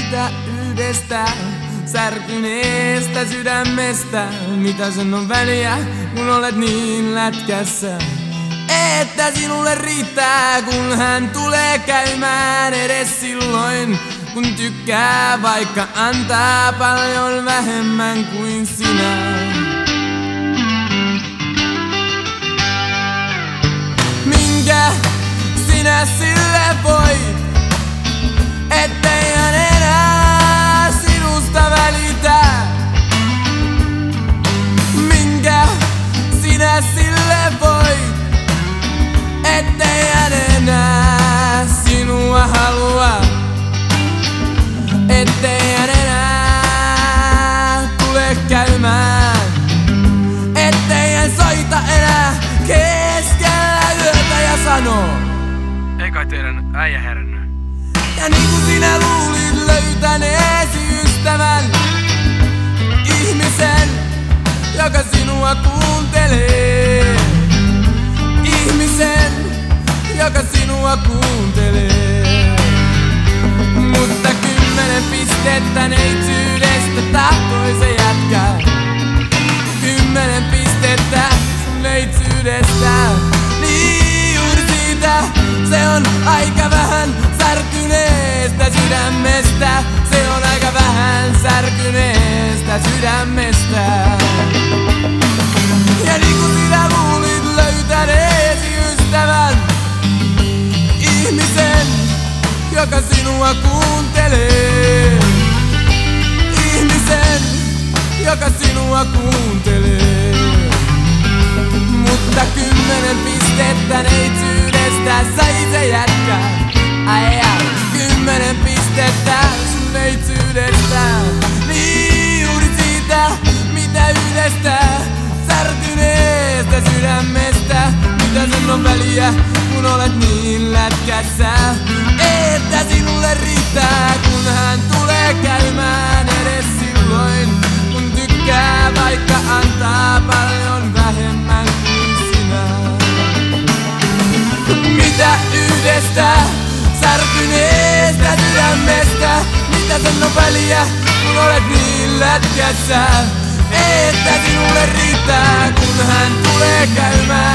Mitä yhdestä särkyneestä sydämestä, mitä sen on väliä, kun olet niin lätkässä, että sinulle riittää, kun hän tulee käymään edes silloin, kun tykkää, vaikka antaa paljon vähemmän kuin sinä. Minkä sinä sille voit, ettei hän enää sinusta välitä? Minkä sinä sille voit, ettei hän enää sinua halua? Ettei hän enää tule käymään, ettei hän soita enää keskellä yötä ja sanoo: ei kai teidän äijä herännyt. Ja niin kuin sinä luulit löytäneesi ystävän, ihmisen, joka sinua kuuntelee. Ihmisen, joka sinua kuuntelee. Mutta 10 pistettä neitsyydestä tahtoi se jatkaa. 10 pistettä sun neitsyydestä. Niin juuri siitä, se on aika vähän särkyneestä sydämestä. Se on aika vähän särkyneestä sydämestä. Ja niin kuin sinä luulit löytäneesi ystävän, ihmisen, joka sinua kuuntelee. Ihmisen, joka sinua kuuntelee. Mutta 10 pistettä neitsyydestä sai se jättää. Ai ja, 10 pistettä sun neitsyydestä. Niin juuri siitä, mitä yhdestä särkyneestä sydämestä, mitä sen on väliä, kun olet niin lätkässä, että sinulle riittää, kun hän tulee käymään edes silloin, kun tykkää, vaikka antaa paljon vähemmän kuin sinä. Mitä yhdestä särkyneestä sydämestä, mitä sen on väliä, kun olet niin lätkässä, että sinulle riittää, kun hän tulee käymään